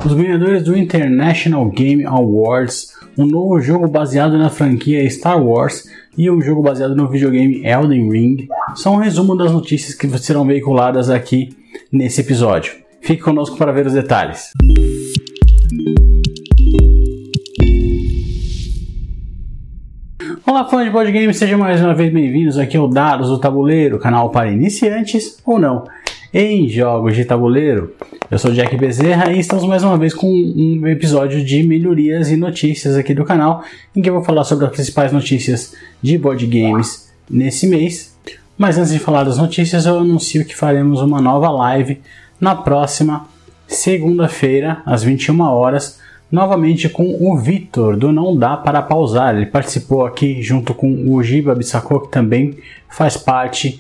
Os ganhadores do International Game Awards, um novo jogo baseado na franquia Star Wars e um jogo baseado no videogame Elden Ring, são um resumo das notícias que serão veiculadas aqui nesse episódio. Fique conosco para ver os detalhes. Olá, fãs de board games, sejam mais uma vez bem-vindos aqui ao Dados do Tabuleiro, canal para iniciantes ou não em jogos de tabuleiro. Eu sou o Jack Bezerra e estamos mais uma vez com um episódio de melhorias e notícias aqui do canal, em que eu vou falar sobre as principais notícias de board games nesse mês. Mas antes de falar das notícias, eu anuncio que faremos uma nova live na próxima segunda-feira, às 21 horas, novamente com o Vitor, do Não Dá Para Pausar. Ele participou aqui junto com o Giba Bissacô, que também faz parte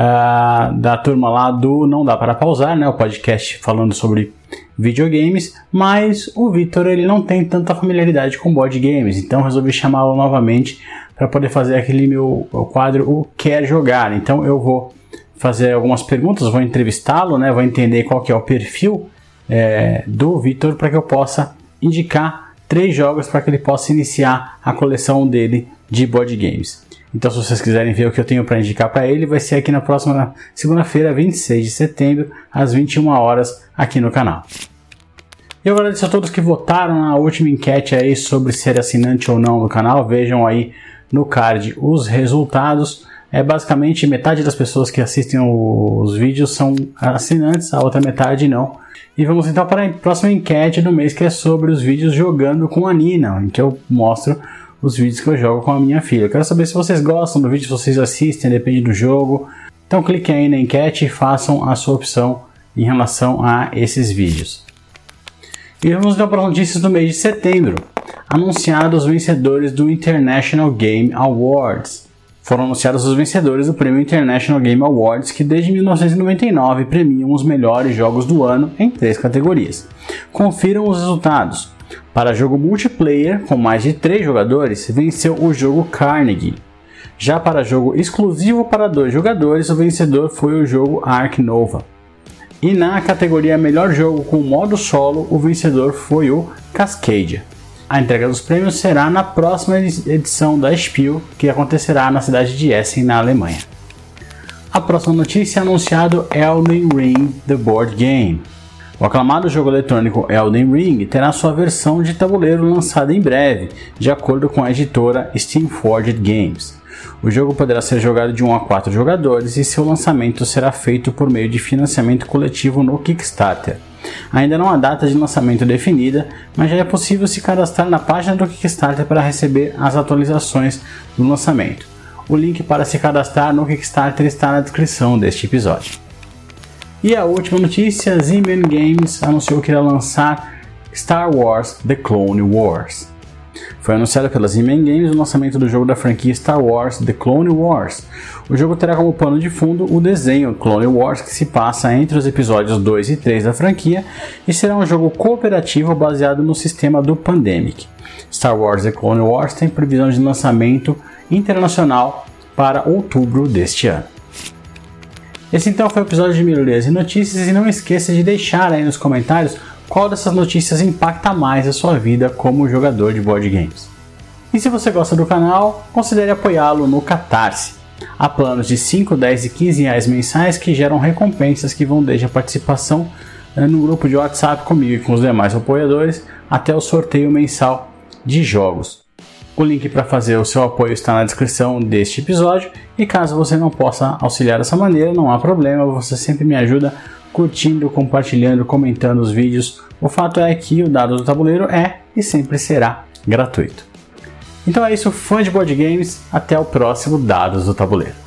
da turma lá do Não Dá Para Pausar, né, o podcast falando sobre videogames, mas o Vitor ele não tem tanta familiaridade com board games, então resolvi chamá-lo novamente para poder fazer aquele meu quadro O Quer Jogar. Então eu vou fazer algumas perguntas, vou entrevistá-lo, né, vou entender qual que é o perfil do Vitor para que eu possa indicar 3 jogos para que ele possa iniciar a coleção dele de board games. Então, se vocês quiserem ver o que eu tenho para indicar para ele, vai ser aqui na próxima segunda-feira, 26 de setembro, às 21 horas, aqui no canal. Eu agradeço a todos que votaram na última enquete aí sobre ser assinante ou não do canal. Vejam aí no card os resultados. Basicamente, metade das pessoas que assistem os vídeos são assinantes, a outra metade não. E vamos então para a próxima enquete do mês, que é sobre os vídeos jogando com a Nina, em que eu mostro os vídeos que eu jogo com a minha filha. Eu quero saber se vocês gostam do vídeo, se vocês assistem, depende do jogo. Então cliquem aí na enquete e façam a sua opção em relação a esses vídeos. E vamos então para as notícias do mês de setembro. Anunciados os vencedores do International Game Awards. Foram anunciados os vencedores do prêmio International Game Awards, que desde 1999 premiam os melhores jogos do ano em 3 categorias. Confiram os resultados. Para jogo multiplayer, com mais de 3 jogadores, venceu o jogo Carnegie. Já para jogo exclusivo para 2 jogadores, o vencedor foi o jogo Ark Nova. E na categoria Melhor Jogo com modo solo, o vencedor foi o Cascadia. A entrega dos prêmios será na próxima edição da Spiel, que acontecerá na cidade de Essen, na Alemanha. A próxima notícia é anunciado Elden Ring The Board Game. O aclamado jogo eletrônico Elden Ring terá sua versão de tabuleiro lançada em breve, de acordo com a editora Steamforged Games. O jogo poderá ser jogado de 1 a 4 jogadores e seu lançamento será feito por meio de financiamento coletivo no Kickstarter. Ainda não há data de lançamento definida, mas já é possível se cadastrar na página do Kickstarter para receber as atualizações do lançamento. O link para se cadastrar no Kickstarter está na descrição deste episódio. E a última notícia, Z-Man Games anunciou que irá lançar Star Wars The Clone Wars. Foi anunciado pela Z-Man Games o lançamento do jogo da franquia Star Wars The Clone Wars. O jogo terá como pano de fundo o desenho Clone Wars, que se passa entre os episódios 2 e 3 da franquia, e será um jogo cooperativo baseado no sistema do Pandemic. Star Wars The Clone Wars tem previsão de lançamento internacional para outubro deste ano. Esse então foi o episódio de melhorias e notícias, e não esqueça de deixar aí nos comentários qual dessas notícias impacta mais a sua vida como jogador de board games. E se você gosta do canal, considere apoiá-lo no Catarse. Há planos de 5, 10 e 15 reais mensais que geram recompensas que vão desde a participação no grupo de WhatsApp comigo e com os demais apoiadores até o sorteio mensal de jogos. O link para fazer o seu apoio está na descrição deste episódio, e caso você não possa auxiliar dessa maneira, não há problema, você sempre me ajuda curtindo, compartilhando, comentando os vídeos. O fato é que o Dados do Tabuleiro é e sempre será gratuito. Então é isso, fã de board games, até o próximo Dados do Tabuleiro.